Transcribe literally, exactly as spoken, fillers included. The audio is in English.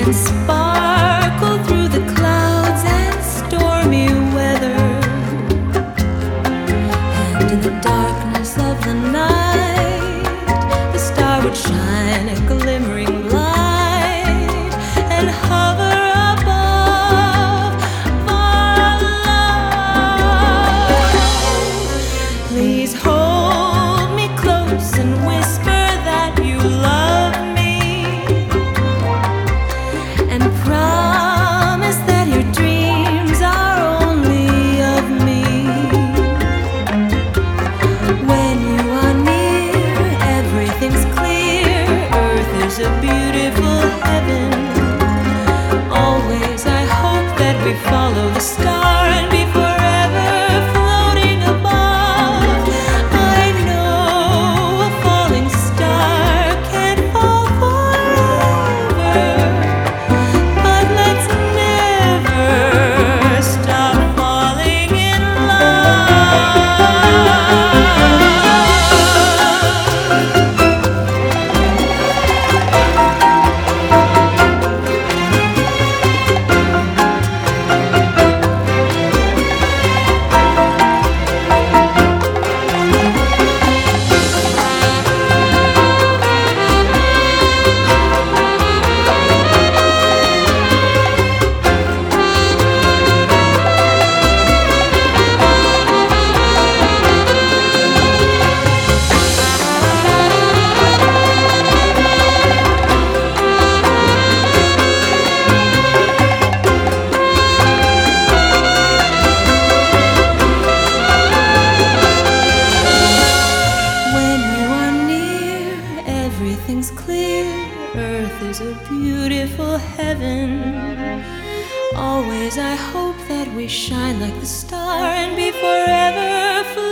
and sparkle through the clouds and stormy weather. And in the darkness of the night, the star would shine a glimmering light and hover above our love. Please hold me close and whisper that you love me, and promise that your dreams are only of me. When you are near, everything's clear. Earth is a beautiful heaven. Always I hope that we follow the star and be forever floating above. I know a falling star can't fall forever, but let's never stop falling in love. Everything's clear. Earth is a beautiful heaven. Always I hope that we shine like the star and be forever